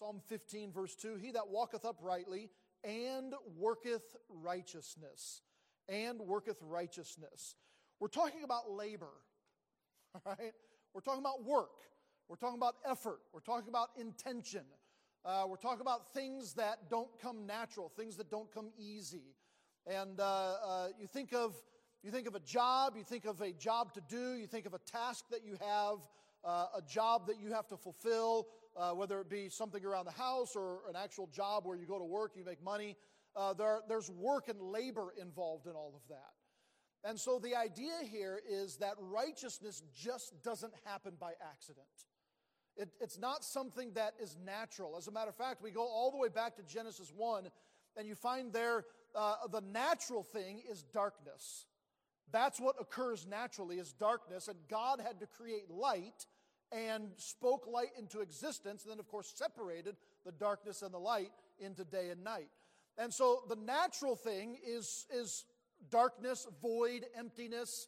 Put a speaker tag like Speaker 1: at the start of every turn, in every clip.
Speaker 1: Psalm 15, verse 2, he that walketh uprightly and worketh righteousness. And worketh righteousness. We're talking about labor, all right? We're talking about work. We're talking about effort. We're talking about intention. We're talking about things that don't come natural, things that don't come easy. And you think of a job, you think of a job to do, you think of a task that you have, a job that you have to fulfill, whether it be something around the house or an actual job where you go to work, you make money. There's work and labor involved in all of that. And so the idea here is that righteousness just doesn't happen by accident. It's not something that is natural. As a matter of fact, we go all the way back to Genesis 1, and you find there the natural thing is darkness. That's what occurs naturally, is darkness, and God had to create light and spoke light into existence, and then of course separated the darkness and the light into day and night. And so the natural thing is darkness, void, emptiness,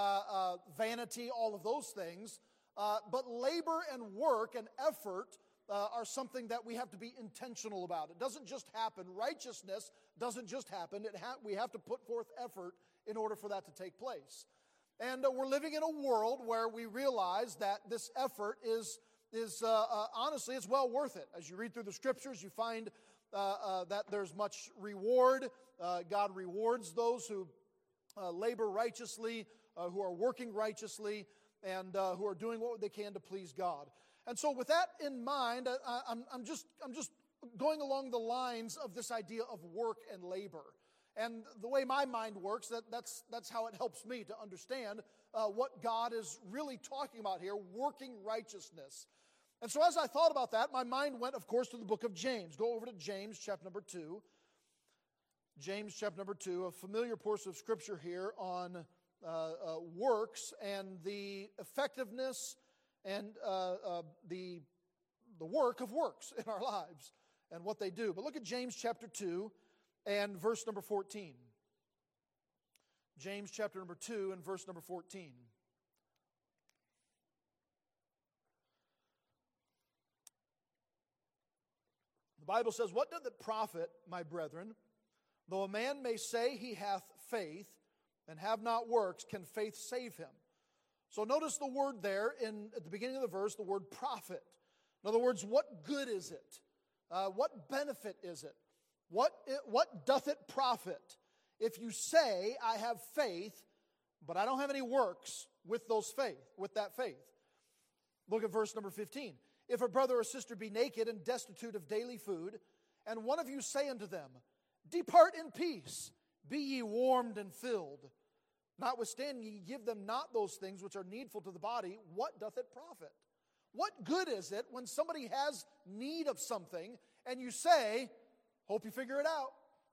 Speaker 1: vanity, all of those things. But labor and work and effort are something that we have to be intentional about. It doesn't just happen. Righteousness doesn't just happen. We have to put forth effort in order for that to take place. And we're living in a world where we realize that this effort is honestly, it's well worth it. As you read through the scriptures, you find that there's much reward. God rewards those who labor righteously, who are working righteously, and who are doing what they can to please God. And so with that in mind, I'm just going along the lines of this idea of work and labor. And the way my mind works, that's how it helps me to understand what God is really talking about here, working righteousness. And so as I thought about that, my mind went, of course, to the book of James. Go over to James chapter number 2. James chapter number 2, a familiar portion of Scripture here on works and the effectiveness and the work of works in our lives and what they do. But look at James chapter 2 and verse number 14. James chapter number 2 and verse number 14. The Bible says, "What doth it profit, my brethren, though a man may say he hath faith and have not works, can faith save him?" So notice the word there at the beginning of the verse, the word profit. In other words, what good is it? What benefit is it? What doth it profit if you say, I have faith, but I don't have any works with that faith? Look at verse number 15. "If a brother or sister be naked and destitute of daily food, and one of you say unto them, Depart in peace, be ye warmed and filled. Notwithstanding ye give them not those things which are needful to the body, what doth it profit?" What good is it when somebody has need of something and you say, "Hope you figure it out.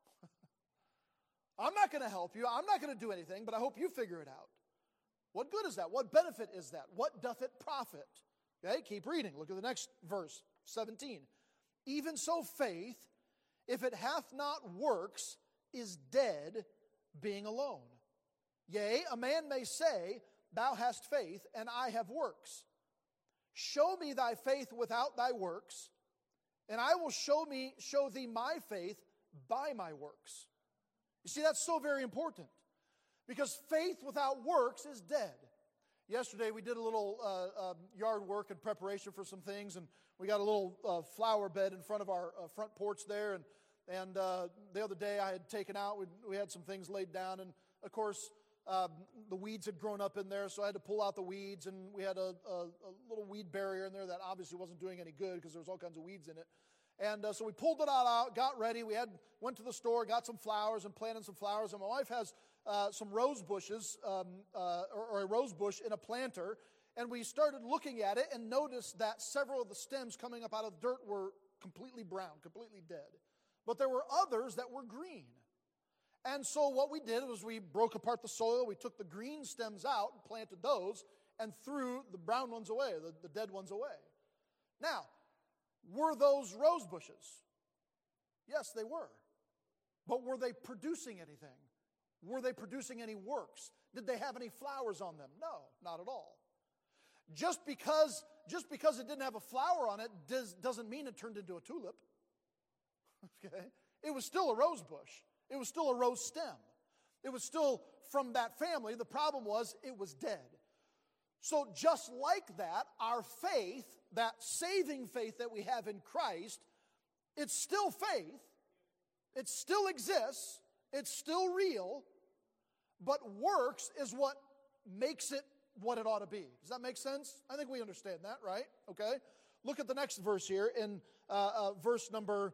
Speaker 1: I'm not going to help you. I'm not going to do anything, but I hope you figure it out." What good is that? What benefit is that? What doth it profit? Okay, keep reading. Look at the next verse, 17. "Even so faith, if it hath not works, is dead, being alone. Yea, a man may say, Thou hast faith, and I have works. Show me thy faith without thy works, and I will show thee my faith by my works." You see, that's so very important, because faith without works is dead. Yesterday we did a little yard work in preparation for some things, and we got a little flower bed in front of our front porch there, and the other day I had taken out, we had some things laid down, and of course the weeds had grown up in there, so I had to pull out the weeds, and we had a little weed barrier in there that obviously wasn't doing any good because there was all kinds of weeds in it. And so we pulled it all out, got ready. We went to the store, got some flowers and planted some flowers. And my wife has some rose bushes, or a rose bush in a planter. And we started looking at it and noticed that several of the stems coming up out of the dirt were completely brown, completely dead. But there were others that were green. And so what we did was we broke apart the soil. We took the green stems out and planted those and threw the brown ones away, the dead ones away. Now, were those rose bushes? Yes, they were. But were they producing anything? Were they producing any works? Did they have any flowers on them? No, not at all. Just because it didn't have a flower on it doesn't mean it turned into a tulip. Okay? It was still a rose bush. It was still a rose stem. It was still from that family. The problem was it was dead. So just like that, our faith, that saving faith that we have in Christ, it's still faith. It still exists. It's still real. But works is what makes it what it ought to be. Does that make sense? I think we understand that, right? Okay. Look at the next verse here in verse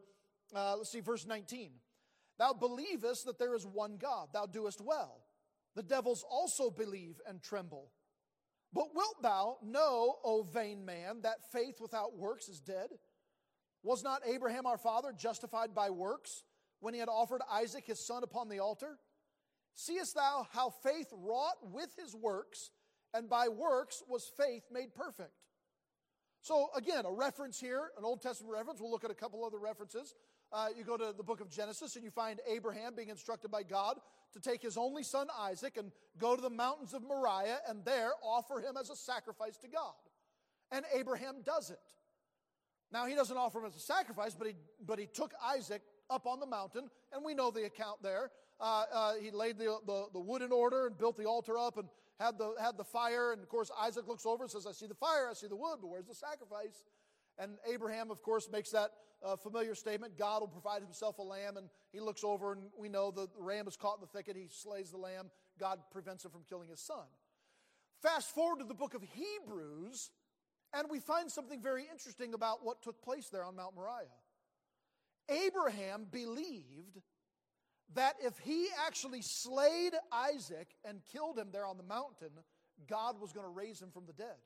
Speaker 1: 19. Thou believest that there is one God. Thou doest well. The devils also believe and tremble. But wilt thou know, O vain man, that faith without works is dead? Was not Abraham our father justified by works when he had offered Isaac his son upon the altar? Seest thou how faith wrought with his works, and by works was faith made perfect? So again, a reference here, an Old Testament reference. We'll look at a couple other references. You go to the book of Genesis and you find Abraham being instructed by God to take his only son Isaac and go to the mountains of Moriah and there offer him as a sacrifice to God. And Abraham does it. Now he doesn't offer him as a sacrifice, but he took Isaac up on the mountain, and we know the account there. He laid the wood in order and built the altar up and had the fire. And of course Isaac looks over and says, I see the fire, I see the wood, but where's the sacrifice? And Abraham, of course, makes that familiar statement, God will provide himself a lamb. And he looks over and we know the ram is caught in the thicket. He slays the lamb. God prevents him from killing his son. Fast forward to the book of Hebrews, and we find something very interesting about what took place there on Mount Moriah. Abraham believed that if he actually slayed Isaac and killed him there on the mountain, God was going to raise him from the dead.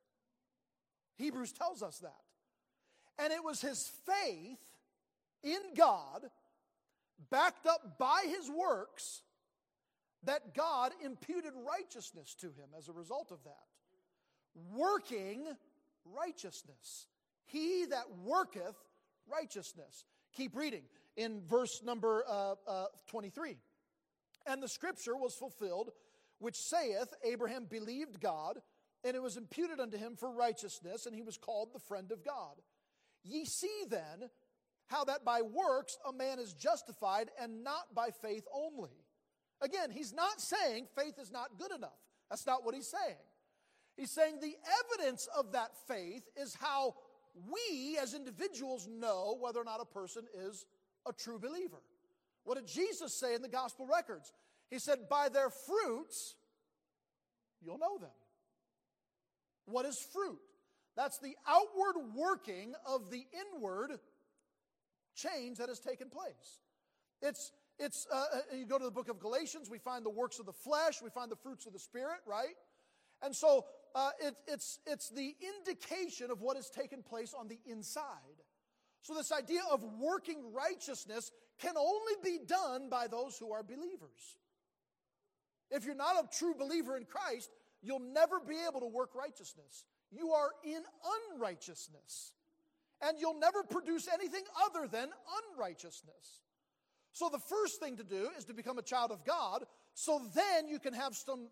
Speaker 1: Hebrews tells us that. And it was his faith in God, backed up by his works, that God imputed righteousness to him as a result of that. Working righteousness. He that worketh righteousness. Keep reading in verse number 23. And the scripture was fulfilled, which saith, Abraham believed God, and it was imputed unto him for righteousness, and he was called the friend of God. Ye see then how that by works a man is justified, and not by faith only. Again, he's not saying faith is not good enough. That's not what he's saying. He's saying the evidence of that faith is how we as individuals know whether or not a person is a true believer. What did Jesus say in the gospel records? He said, by their fruits, you'll know them. What is fruit? That's the outward working of the inward change that has taken place. You go to the book of Galatians, we find the works of the flesh, we find the fruits of the Spirit, right? And so it's the indication of what has taken place on the inside. So this idea of working righteousness can only be done by those who are believers. If you're not a true believer in Christ, you'll never be able to work righteousness. You are in unrighteousness. And you'll never produce anything other than unrighteousness. So the first thing to do is to become a child of God, so then you can have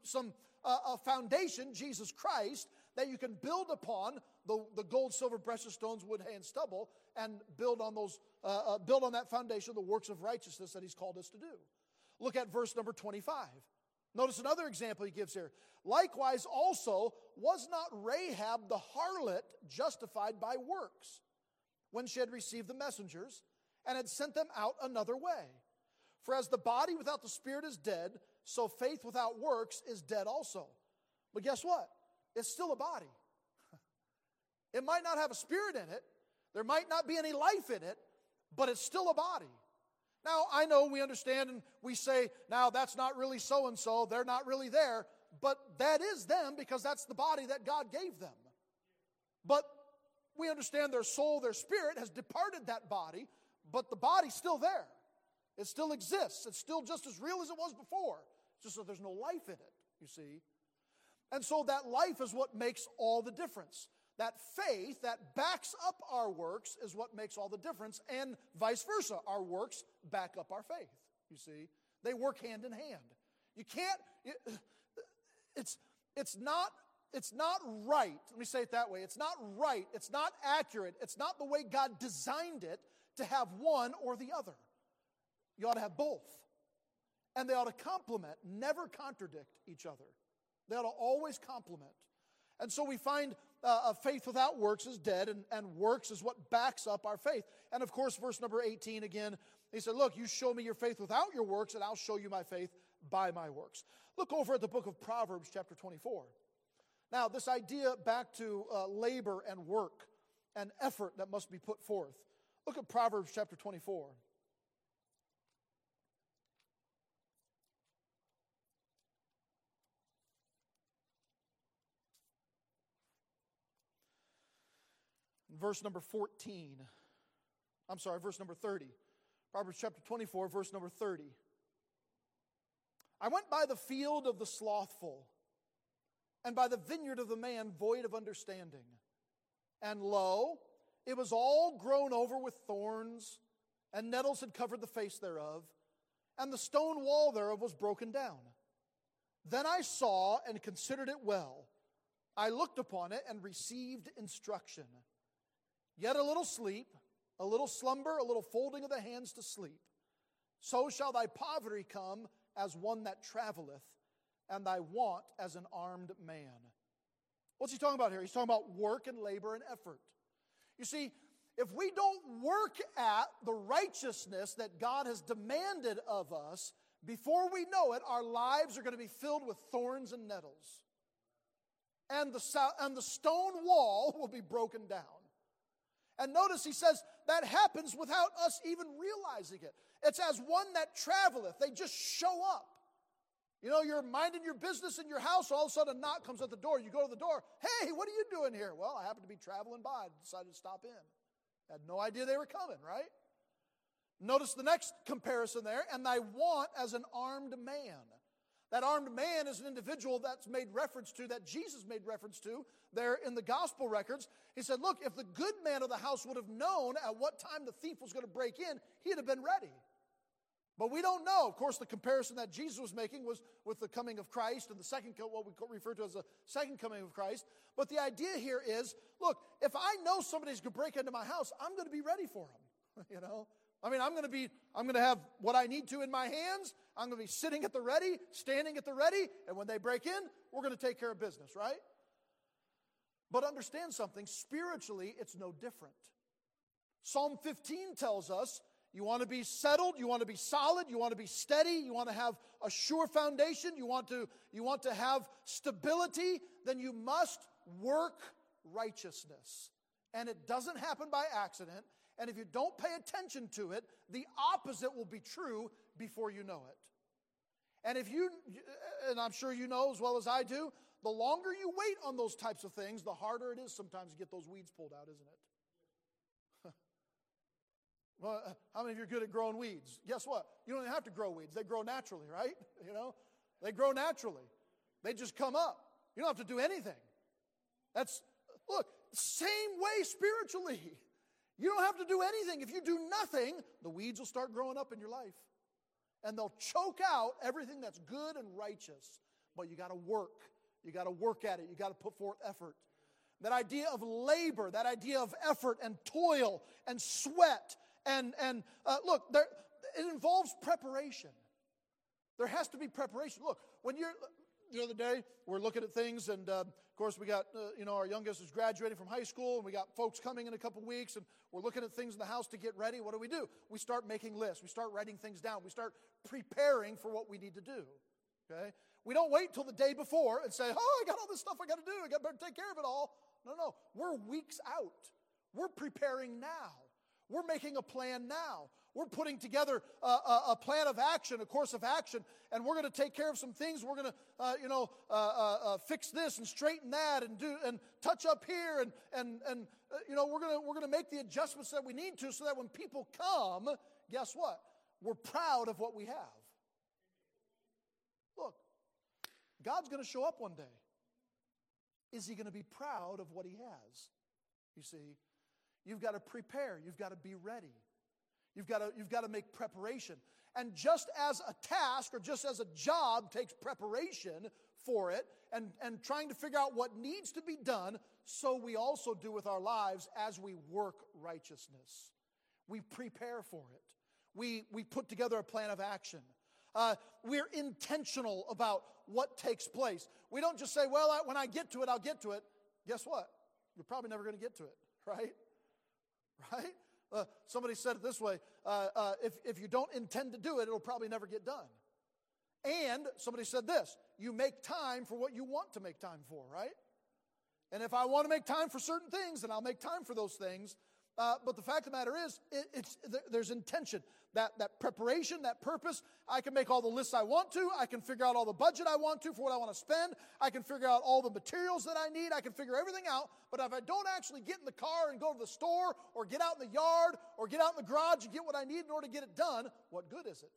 Speaker 1: a foundation, Jesus Christ, that you can build upon the gold, silver, precious stones, wood, hay, and stubble, and build on that foundation the works of righteousness that he's called us to do. Look at verse number 25. Notice another example he gives here. Likewise also was not Rahab the harlot justified by works when she had received the messengers and had sent them out another way? For as the body without the spirit is dead, so faith without works is dead also. But guess what? It's still a body. It might not have a spirit in it. There might not be any life in it, but it's still a body. Now, I know we understand and we say, now that's not really so-and-so, they're not really there, but that is them because that's the body that God gave them. But we understand their soul, their spirit has departed that body, but the body's still there. It still exists. It's still just as real as it was before. It's just that there's no life in it, you see. And so that life is what makes all the difference. That faith that backs up our works is what makes all the difference, and vice versa. Our works back up our faith, you see. They work hand in hand. You can't, it's it's not right. Let me say it that way. It's not right. It's not accurate. It's not the way God designed it to have one or the other. You ought to have both. And they ought to complement, never contradict each other. They ought to always complement. And so we find faith without works is dead, and works is what backs up our faith. And of course, verse number 18 again, he said, look, you show me your faith without your works, and I'll show you my faith by my works. Look over at the book of Proverbs, chapter 24. Now, this idea back to labor and work and effort that must be put forth. Look at Proverbs, chapter 24. Verse number 14. I'm sorry, verse number 30. Proverbs chapter 24, verse number 30. I went by the field of the slothful, and by the vineyard of the man void of understanding. And lo, it was all grown over with thorns, and nettles had covered the face thereof, and the stone wall thereof was broken down. Then I saw and considered it well. I looked upon it and received instruction. Yet a little sleep, a little slumber, a little folding of the hands to sleep. So shall thy poverty come as one that traveleth, and thy want as an armed man. What's he talking about here? He's talking about work and labor and effort. You see, if we don't work at the righteousness that God has demanded of us, before we know it, our lives are going to be filled with thorns and nettles. And the stone wall will be broken down. And notice he says that happens without us even realizing it. It's as one that traveleth. They just show up. You know, you're minding your business in your house, all of a sudden a knock comes at the door. You go to the door. Hey, what are you doing here? Well, I happen to be traveling by. I decided to stop in. Had no idea they were coming, right? Notice the next comparison there. And thy want as an armed man. That armed man is an individual that's made reference to, that Jesus made reference to there in the gospel records. He said, look, if the good man of the house would have known at what time the thief was going to break in, he'd have been ready. But we don't know. Of course, the comparison that Jesus was making was with the coming of Christ and the second, what we refer to as the second coming of Christ. But the idea here is, look, if I know somebody's going to break into my house, I'm going to be ready for them. You know? I mean, I'm going to have what I need to in my hands. I'm going to be sitting at the ready, standing at the ready, and when they break in, we're going to take care of business, right? But understand something, spiritually, it's no different. Psalm 15 tells us, you want to be settled, you want to be solid, you want to be steady, you want to have a sure foundation, you want to have stability, then you must work righteousness. And it doesn't happen by accident. And if you don't pay attention to it, the opposite will be true before you know it. And and I'm sure you know as well as I do, the longer you wait on those types of things, the harder it is sometimes to get those weeds pulled out, isn't it? Well, how many of you are good at growing weeds? Guess what? You don't even have to grow weeds. They grow naturally, right? You know, they grow naturally. They just come up. You don't have to do anything. Look, same way spiritually. You don't have to do anything. If you do nothing, the weeds will start growing up in your life. And they'll choke out everything that's good and righteous. But you got to work. You got to work at it. You got to put forth effort. That idea of labor, that idea of effort and toil and sweat. And look, it involves preparation. There has to be preparation. Look, the other day, we're looking at things, and of course, we got, our youngest is graduating from high school, and we got folks coming in a couple weeks, and we're looking at things in the house to get ready. What do? We start making lists. We start writing things down. We start preparing for what we need to do, okay? We don't wait till the day before and say, I got all this stuff I got to do. I better take care of it all. No. We're weeks out. We're preparing now. We're making a plan now. We're putting together a plan of action, a course of action, and we're going to take care of some things. We're going to, fix this and straighten that and touch up here, and we're going to make the adjustments that we need to, so that when people come, guess what? We're proud of what we have. Look, God's going to show up one day. Is He going to be proud of what He has? You see, you've got to prepare. You've got to be ready. You've got to make preparation. And just as a task or just as a job takes preparation for it and trying to figure out what needs to be done, so we also do with our lives as we work righteousness. We prepare for it. We put together a plan of action. We're intentional about what takes place. We don't just say, well, when I get to it, I'll get to it. Guess what? You're probably never going to get to it, right? Right? Somebody said it this way, if you don't intend to do it, it'll probably never get done. And somebody said this, you make time for what you want to make time for, right? And if I want to make time for certain things, then I'll make time for those things. But the fact of the matter is, there's intention. That preparation, that purpose, I can make all the lists I want to. I can figure out all the budget I want to for what I want to spend. I can figure out all the materials that I need. I can figure everything out. But if I don't actually get in the car and go to the store or get out in the yard or get out in the garage and get what I need in order to get it done, what good is it?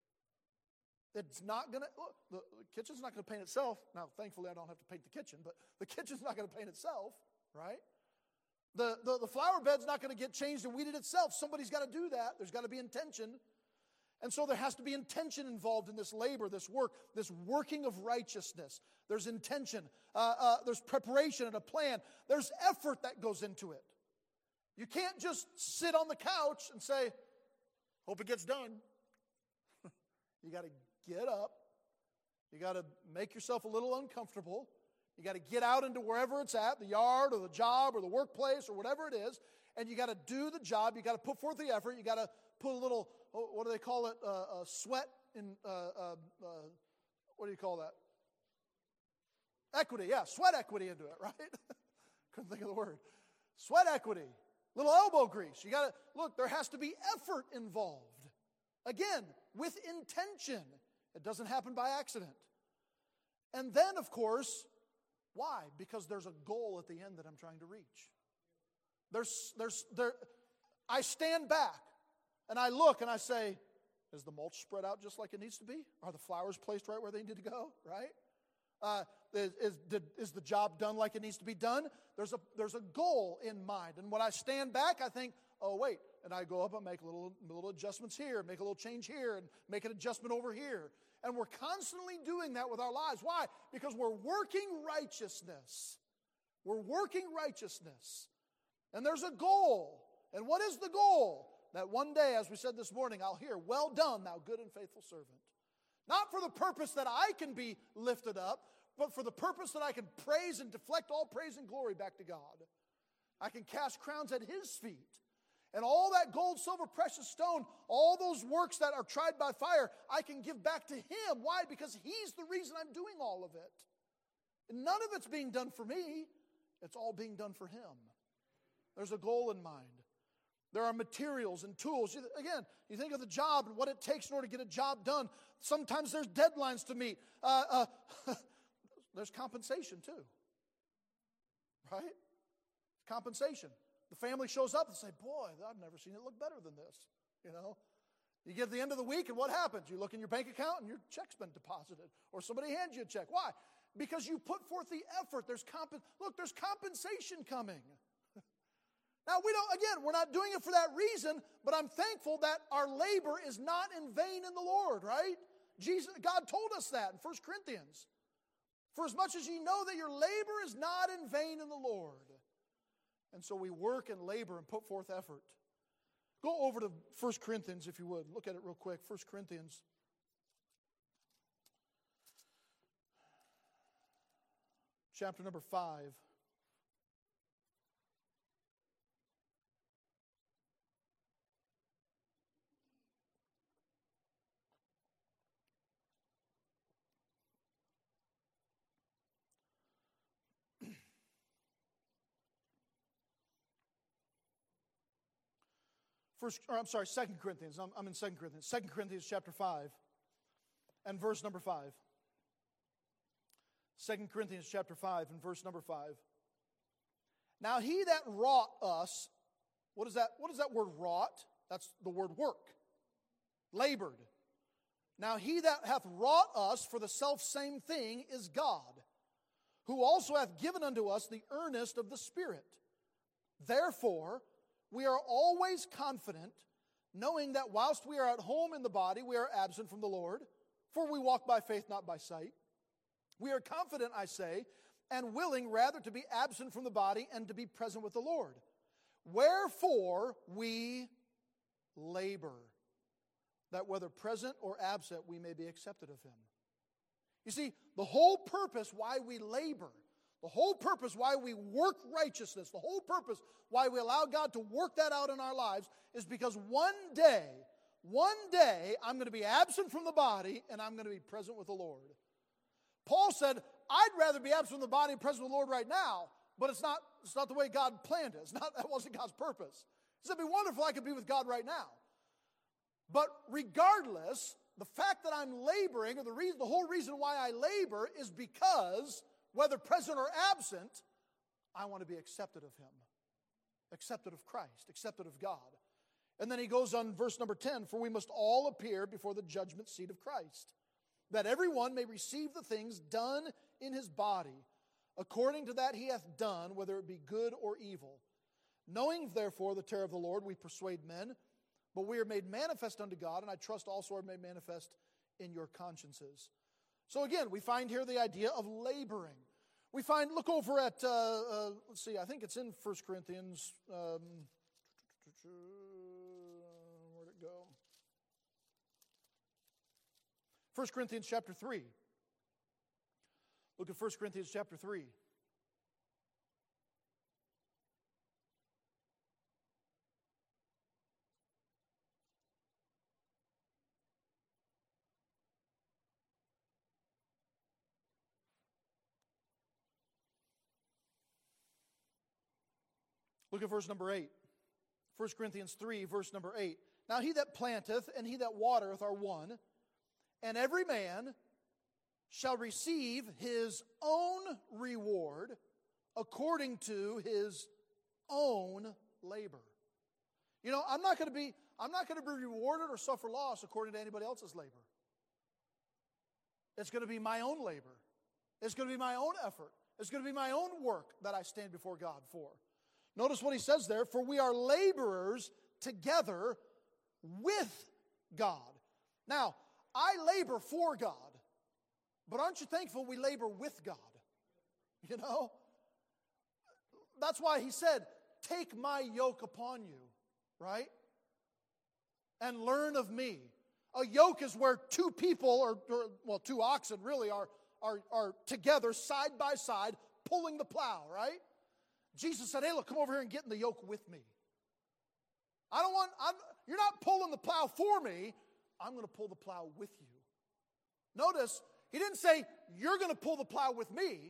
Speaker 1: It's not going to, look, the kitchen's not going to paint itself. Now, thankfully, I don't have to paint the kitchen, but the kitchen's not going to paint itself, right? The flower bed's not going to get changed and weeded itself. Somebody's got to do that. There's got to be intention. And so there has to be intention involved in this labor, this work, this working of righteousness. There's intention. There's preparation and a plan. There's effort that goes into it. You can't just sit on the couch and say, hope it gets done. You got to get up. You got to make yourself a little uncomfortable. You got to get out into wherever it's at, the yard or the job or the workplace or whatever it is, and you got to do the job. You got to put forth the effort. You got to put a little, what do they call it, sweat in, what do you call that? Equity, yeah, sweat equity into it, right? Couldn't think of the word. Sweat equity, little elbow grease. You got to, look, there has to be effort involved. Again, with intention. It doesn't happen by accident. And then, of course, why? Because there's a goal at the end that I'm trying to reach. I stand back and I look and I say, is the mulch spread out just like it needs to be? Are the flowers placed right where they need to go? Right? Is the job done like it needs to be done? There's a goal in mind. And when I stand back, I think, oh, wait. And I go up and make little adjustments here, make a little change here, and make an adjustment over here. And we're constantly doing that with our lives. Why? Because we're working righteousness. We're working righteousness. And there's a goal. And what is the goal? That one day, as we said this morning, I'll hear, well done, thou good and faithful servant. Not for the purpose that I can be lifted up, but for the purpose that I can praise and deflect all praise and glory back to God. I can cast crowns at His feet. And all that gold, silver, precious stone, all those works that are tried by fire, I can give back to Him. Why? Because He's the reason I'm doing all of it. And none of it's being done for me. It's all being done for Him. There's a goal in mind. There are materials and tools. Again, you think of the job and what it takes in order to get a job done. Sometimes there's deadlines to meet. There's compensation too. Right? Compensation. The family shows up and say, boy, I've never seen it look better than this. You know? You get to the end of the week and what happens? You look in your bank account and your check's been deposited. Or somebody hands you a check. Why? Because you put forth the effort. There's compensation coming. Now, we're not doing it for that reason, but I'm thankful that our labor is not in vain in the Lord, right? God told us that in 1 Corinthians. For as much as ye know that your labor is not in vain in the Lord. And so we work and labor and put forth effort. Go over to 1 Corinthians, if you would. Look at it real quick. 1 Corinthians. Chapter number 5. Second Corinthians. I'm in 2 Corinthians. 2 Corinthians chapter 5 and verse number 5. 2 Corinthians chapter 5 and verse number 5. Now he that wrought us, what is that word wrought? That's the word work. Labored. Now he that hath wrought us for the selfsame thing is God, who also hath given unto us the earnest of the Spirit. Therefore, we are always confident, knowing that whilst we are at home in the body, we are absent from the Lord. For we walk by faith, not by sight. We are confident, I say, and willing rather to be absent from the body and to be present with the Lord. Wherefore we labor, that whether present or absent we may be accepted of him. You see, the whole purpose why we labor, the whole purpose why we work righteousness, the whole purpose why we allow God to work that out in our lives is because one day I'm going to be absent from the body and I'm going to be present with the Lord. Paul said, I'd rather be absent from the body and present with the Lord right now, but it's not the way God planned it. That wasn't God's purpose. He said, it'd be wonderful if I could be with God right now. But regardless, the fact that I'm laboring, or the whole reason why I labor is because, whether present or absent, I want to be accepted of him, accepted of Christ, accepted of God. And then he goes on verse number 10, for we must all appear before the judgment seat of Christ, that everyone may receive the things done in his body, according to that he hath done, whether it be good or evil. Knowing therefore the terror of the Lord, we persuade men, but we are made manifest unto God, and I trust also are made manifest in your consciences. So again, we find here the idea of laboring. We find, look over at, let's see, I think it's in 1 Corinthians. Where'd it go? 1 Corinthians chapter 3. Look at 1 Corinthians chapter 3. Look at verse number 8. 1 Corinthians 3, verse number 8. Now he that planteth and he that watereth are one, and every man shall receive his own reward according to his own labor. You know, I'm not going to be rewarded or suffer loss according to anybody else's labor. It's going to be my own labor. It's going to be my own effort. It's going to be my own work that I stand before God for. Notice what he says there, for we are laborers together with God. Now, I labor for God, but aren't you thankful we labor with God? You know? That's why he said, take my yoke upon you, right? And learn of me. A yoke is where two people, or two oxen really, are together side by side pulling the plow, right? Jesus said, hey, look, come over here and get in the yoke with me. You're not pulling the plow for me. I'm going to pull the plow with you. Notice, he didn't say, you're going to pull the plow with me.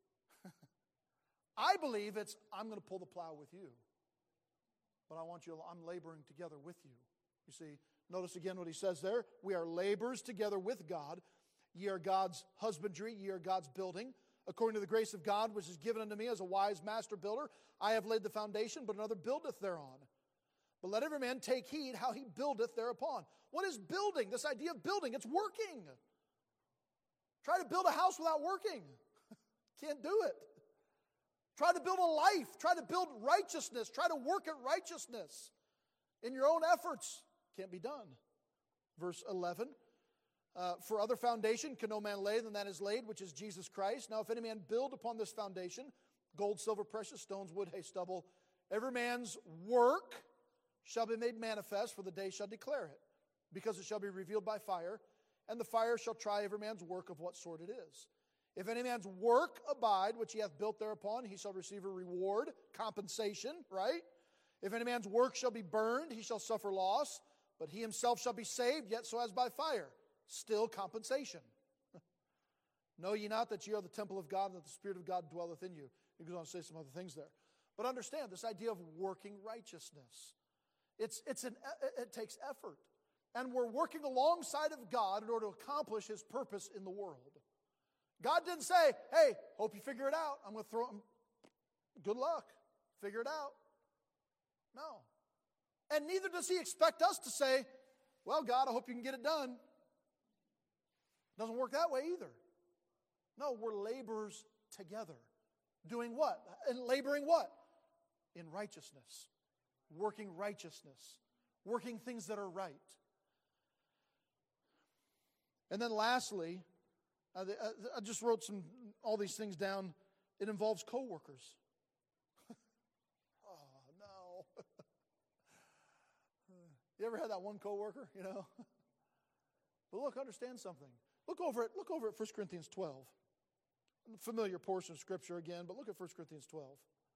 Speaker 1: I believe it's, I'm going to pull the plow with you. But I'm laboring together with you. You see, notice again what he says there. We are laborers together with God. Ye are God's husbandry, ye are God's building. According to the grace of God, which is given unto me as a wise master builder, I have laid the foundation, but another buildeth thereon. But let every man take heed how he buildeth thereupon. What is building? This idea of building, it's working. Try to build a house without working. Can't do it. Try to build a life. Try to build righteousness. Try to work at righteousness in your own efforts. Can't be done. Verse 11. For other foundation can no man lay than that is laid, which is Jesus Christ. Now if any man build upon this foundation, gold, silver, precious stones, wood, hay, stubble, every man's work shall be made manifest, for the day shall declare it, because it shall be revealed by fire, and the fire shall try every man's work of what sort it is. If any man's work abide, which he hath built thereupon, he shall receive a reward, compensation, right? If any man's work shall be burned, he shall suffer loss, but he himself shall be saved, yet so as by fire. Still compensation. Know ye not that ye are the temple of God, and that the Spirit of God dwelleth in you? He goes on to say some other things there. But understand this idea of working righteousness. It takes effort. And we're working alongside of God in order to accomplish his purpose in the world. God didn't say, hey, hope you figure it out. I'm going to throw them. Good luck. Figure it out. No. And neither does he expect us to say, well, God, I hope you can get it done. Doesn't work that way either. No, we're laborers together. Doing what? And laboring what? In righteousness. Working righteousness. Working things that are right. And then lastly, I just wrote all these things down. It involves coworkers. Oh, no. You ever had that one coworker, you know? But look, understand something. Look over at 1 Corinthians 12. A familiar portion of Scripture again, but look at 1 Corinthians 12.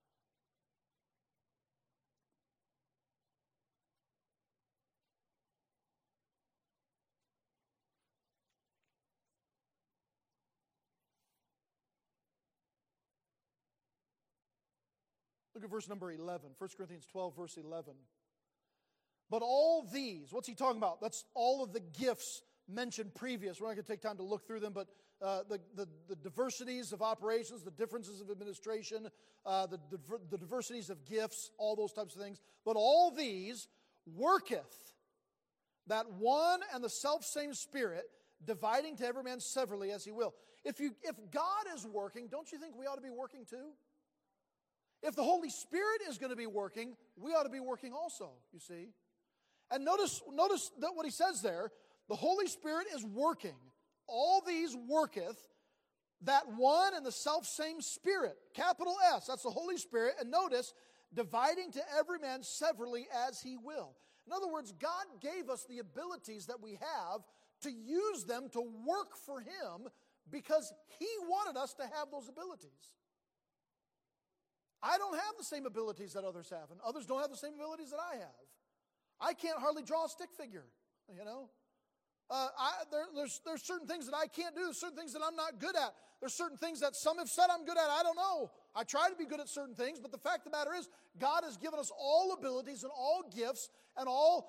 Speaker 1: Look at verse number 11. 1 Corinthians 12, verse 11. But all these, what's he talking about? That's all of the gifts mentioned previous. We're not going to take time to look through them, but the diversities of operations, the differences of administration, the diversities of gifts, all those types of things. But all these worketh that one and the selfsame Spirit, dividing to every man severally as he will. If God is working, don't you think we ought to be working too? If the Holy Spirit is going to be working, we ought to be working also, you see. And notice that what he says there, the Holy Spirit is working. All these worketh that one and the selfsame Spirit, capital S, that's the Holy Spirit. And notice, dividing to every man severally as he will. In other words, God gave us the abilities that we have to use them to work for Him because He wanted us to have those abilities. I don't have the same abilities that others have, and others don't have the same abilities that I have. I can't hardly draw a stick figure, you know. There's certain things that I can't do. There's certain things that I'm not good at. There's certain things that some have said I'm good at. I don't know. I try to be good at certain things, but the fact of the matter is, God has given us all abilities and all gifts and all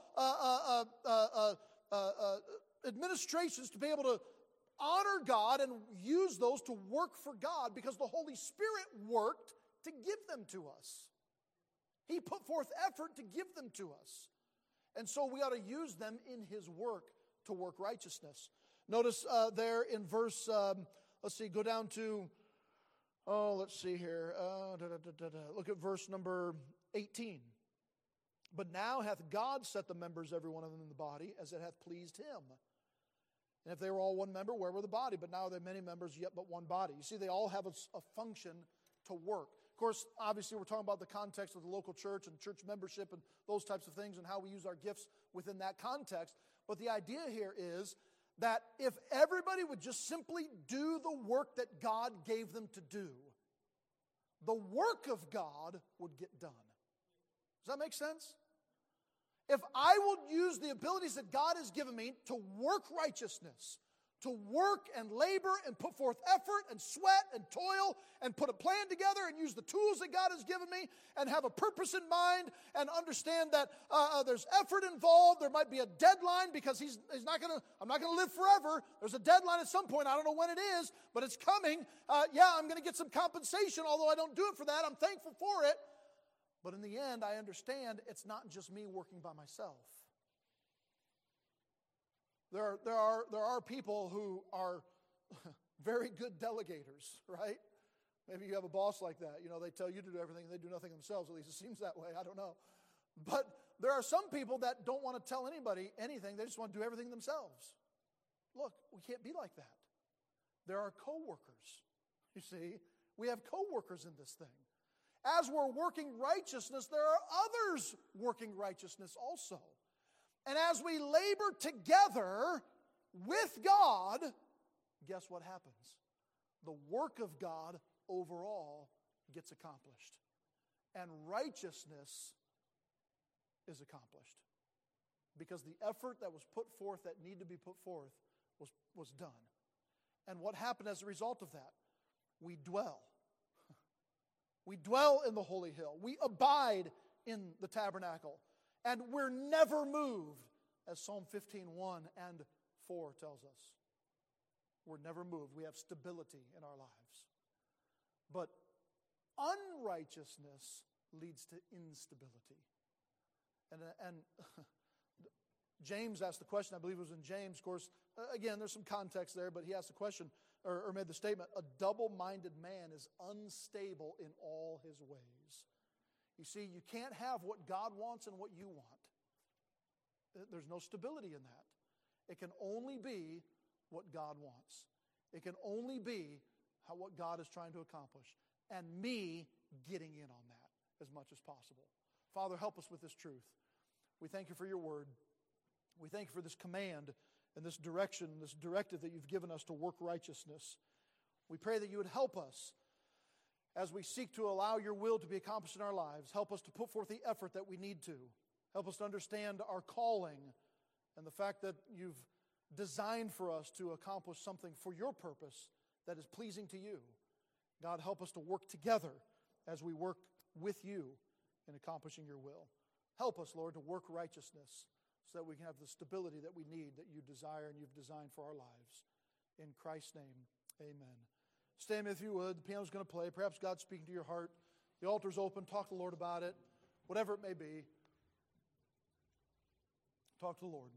Speaker 1: administrations to be able to honor God and use those to work for God because the Holy Spirit worked to give them to us. He put forth effort to give them to us. And so we ought to use them in His work to work righteousness. Notice there in verse, go down to, let's see here. Look at verse number 18. But now hath God set the members, every one of them in the body, as it hath pleased Him. And if they were all one member, where were the body? But now there are many members, yet but one body. You see, they all have a function to work. Of course, obviously, we're talking about the context of the local church and church membership and those types of things and how we use our gifts within that context. But the idea here is that if everybody would just simply do the work that God gave them to do, the work of God would get done. Does that make sense? If I will use the abilities that God has given me to work righteousness, to work and labor and put forth effort and sweat and toil and put a plan together and use the tools that God has given me and have a purpose in mind and understand that there's effort involved. There might be a deadline because I'm not going to live forever. There's a deadline at some point. I don't know when it is, but it's coming. I'm going to get some compensation, although I don't do it for that. I'm thankful for it. But in the end, I understand it's not just me working by myself. There are people who are very good delegators, right? Maybe you have a boss like that. You know, they tell you to do everything and they do nothing themselves. At least it seems that way. I don't know. But there are some people that don't want to tell anybody anything. They just want to do everything themselves. Look, we can't be like that. There are co-workers. You see, we have co-workers in this thing. As we're working righteousness, there are others working righteousness also. And as we labor together with God, guess what happens? The work of God overall gets accomplished. And righteousness is accomplished. Because the effort that was put forth, that needed to be put forth, was done. And what happened as a result of that? We dwell. We dwell in the holy hill. We abide in the tabernacle. And we're never moved, as Psalm 15:1 and 4 tells us. We're never moved. We have stability in our lives. But unrighteousness leads to instability. And James asked the question, I believe it was in James, of course, again, there's some context there, but he asked the question, or made the statement, a double-minded man is unstable in all his ways. You see, you can't have what God wants and what you want. There's no stability in that. It can only be what God wants. It can only be what God is trying to accomplish, and me getting in on that as much as possible. Father, help us with this truth. We thank you for your word. We thank you for this command and this direction, this directive that you've given us to work righteousness. We pray that you would help us as we seek to allow your will to be accomplished in our lives. Help us to put forth the effort that we need to. Help us to understand our calling and the fact that you've designed for us to accomplish something for your purpose that is pleasing to you. God, help us to work together as we work with you in accomplishing your will. Help us, Lord, to work righteousness so that we can have the stability that we need, that you desire and you've designed for our lives. In Christ's name, amen. Stand if you would. The piano's going to play. Perhaps God's speaking to your heart. The altar's open. Talk to the Lord about it. Whatever it may be. Talk to the Lord.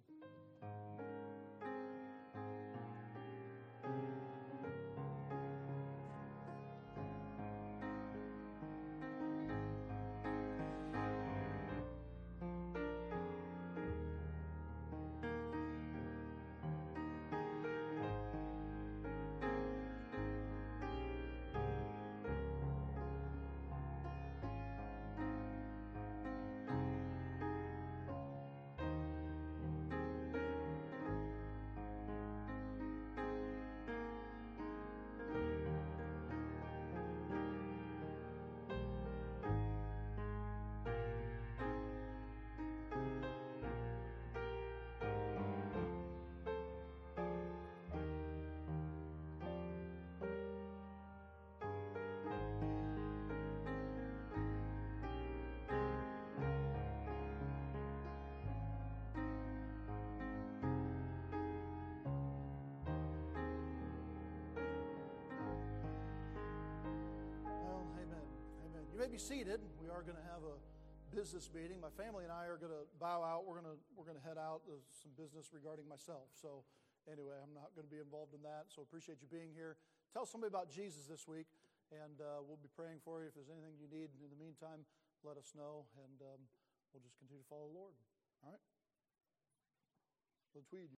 Speaker 1: You may be seated. We are going to have a business meeting. My family and I are going to bow out. We're going to head out. There's some business regarding myself. So anyway, I'm not going to be involved in that. So appreciate you being here. Tell somebody about Jesus this week, and we'll be praying for you. If there's anything you need in the meantime, let us know, and we'll just continue to follow the Lord. All right? Brother Tweed.